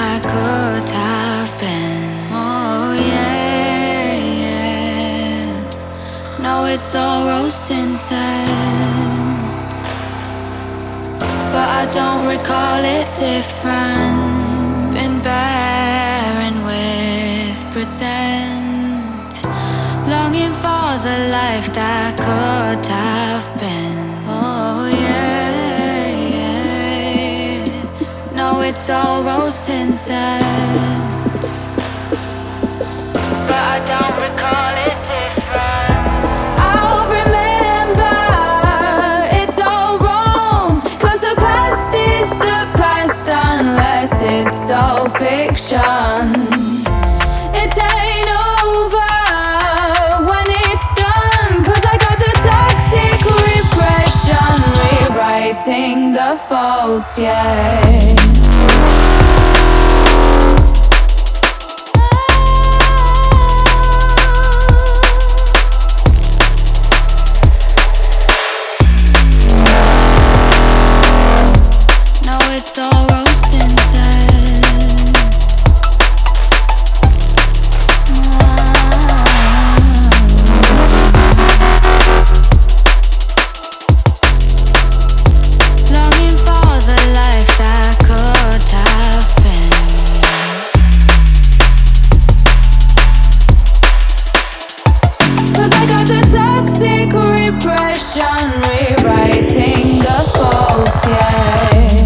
that could have been. Oh yeah, yeah. No, it's all rose tinted, but I don't recall it different. Been barren with pretend, longing for the life that could have been. Oh yeah, yeah. No, it's all rose tinted, but I don't recall it different. I'll remember it's all wrong, 'cause the past is the past unless it's all fiction. It ain't over when it's done, 'cause I got the toxic repression rewriting the faults, yeah. It's all rose tinted. Longing for the life that could have been. Cause I got the toxic repression rewriting the faults, yeah.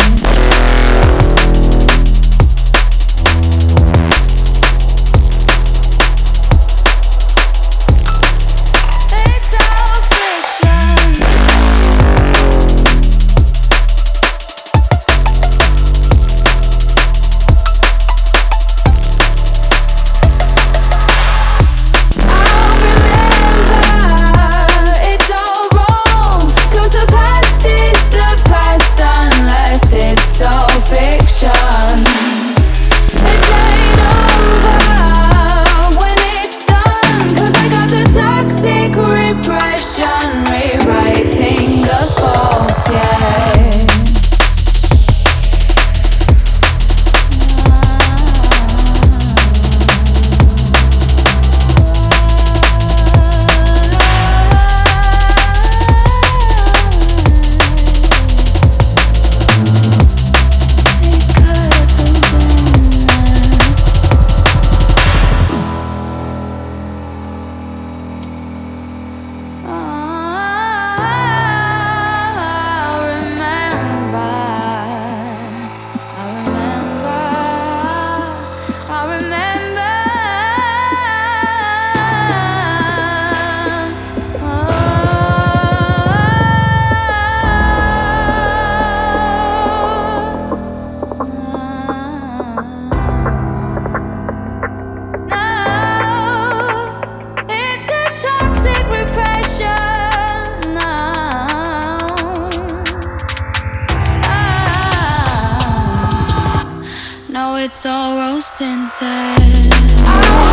It's all rose tinted. I'll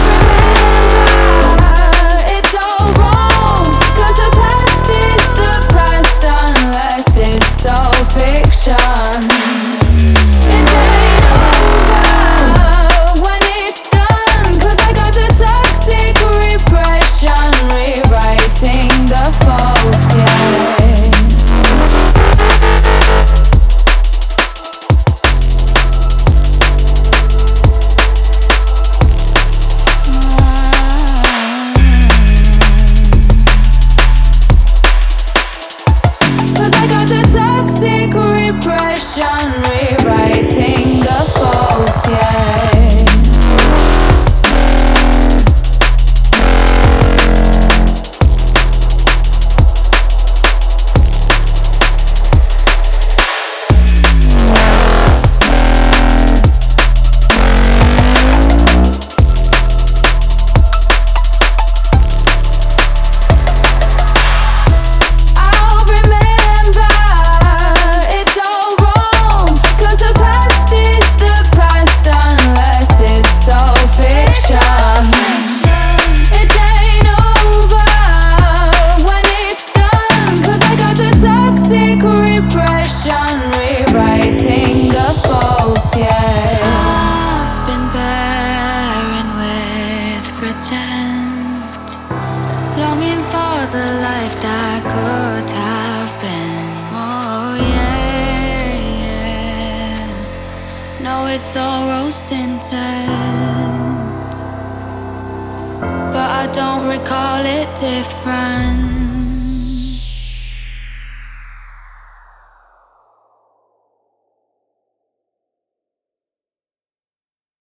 remember it's all wrong, 'cause the past is the past unless it's all fiction. It ain't over when it's done, 'cause I got the toxic repression rewriting the faults, yeah. Ah. intense, but I don't recall it different.